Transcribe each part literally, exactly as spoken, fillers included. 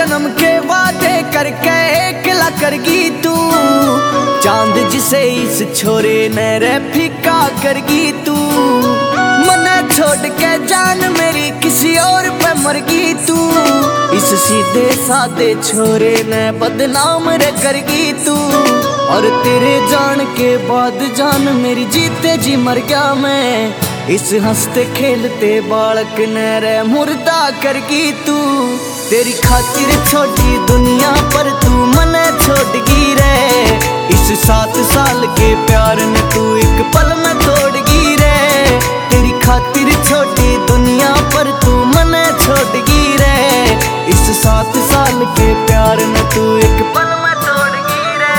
जन्म के वादे करके एकला करगी तू। चांद जिसे इस छोरे ने रे फीका करगी तू। मने छोड़ के जान मेरी किसी और पे मरगी तू। इस सीधे सादे छोरे ने बदनाम रे करगी तू। और तेरे जान के बाद जान मेरी जीते जी मर गया मैं। इस हंसते खेलते बालक ने रे मुर्दा करगी तू। तेरी खातिर छोटी दुनिया पर तू मने छोड़गी रे। इस सात साल के प्यार ने तू एक पल में तोड़गी रे। तेरी खातिर छोटी दुनिया पर तू मने छोड़गी रे। इस सात साल के प्यार ने तू एक पल में तोड़गी रे।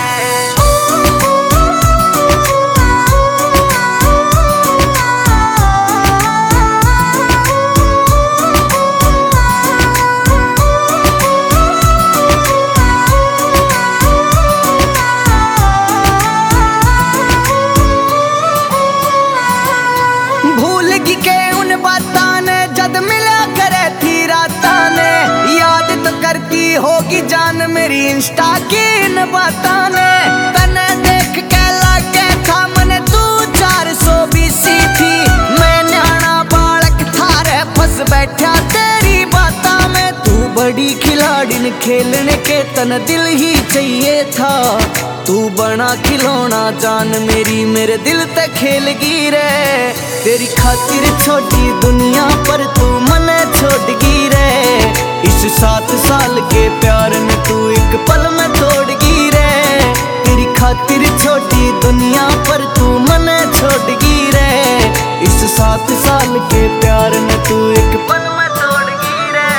भूल की के उन बातां ने जद मिला करे थी रातां ने। याद तो करती होगी जान मेरी इंस्टा की इन बातां ने। तने देख के लागे था मने तू चार सौ बीसी थी। मैं न्याणा बालक थारे फंस बैठा तेरी बातां में। तू बड़ी खिलाड़िन खेलने के तन दिल ही चाहिए था। तू बना खिलौना जान मेरी मेरे दिल तक खेलगी रे। तेरी खातिर छोटी दुनिया पर तू मने छोड़गी रे। इस सात साल के प्यार में तू एक पल में तोड़गी रे। तेरी खातिर छोटी दुनिया पर तू मने छोड़गी रे। इस सात साल के प्यार में तू एक पल में तोड़गी रे।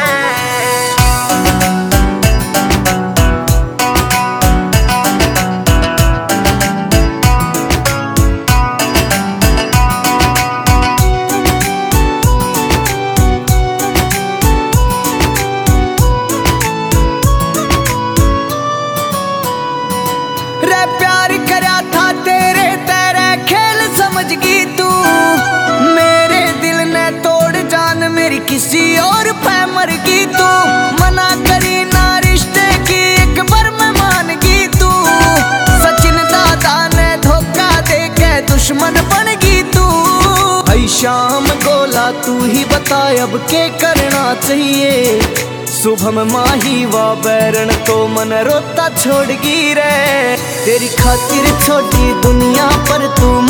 रे प्यार करा था तेरे तेरे खेल समझगी तू। मेरे दिल ने तोड़ जान मेरी किसी और पे मरगी तू। मना करी ना रिश्ते की एक बार मैं मानगी तू। सचिन दादा ने धोखा दे के दुश्मन बनगी तू। ऐ शाम गोला तू ही बता अब के करना चाहिए। शुभम माही वा बैरन तो मन रोता छोड़गी रे। तेरी खातिर छोटी दुनिया पर तू